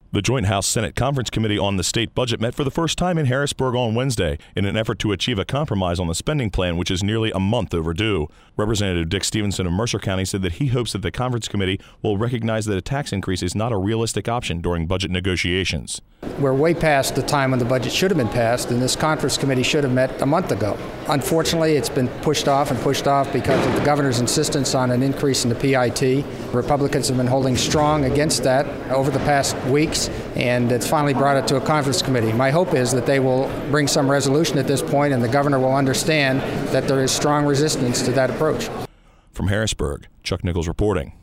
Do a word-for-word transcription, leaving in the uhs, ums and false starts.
The Joint House-Senate Conference Committee on the State Budget met for the first time in Harrisburg on Wednesday in an effort to achieve a compromise on the spending plan, which is nearly a month overdue. Representative Dick Stevenson of Mercer County said that he hopes that the conference committee will recognize that a tax increase is not a realistic option during budget negotiations. We're way past the time when the budget should have been passed, and this conference committee should have met a month ago. Unfortunately, it's been pushed off and pushed off because of the governor's insistence on an increase in the P I T. Republicans have been holding strong against that over the past weeks, and it's finally brought it to a conference committee. My hope is that they will bring some resolution at this point, and the governor will understand that there is strong resistance to that approach. From Harrisburg, Chuck Nichols reporting.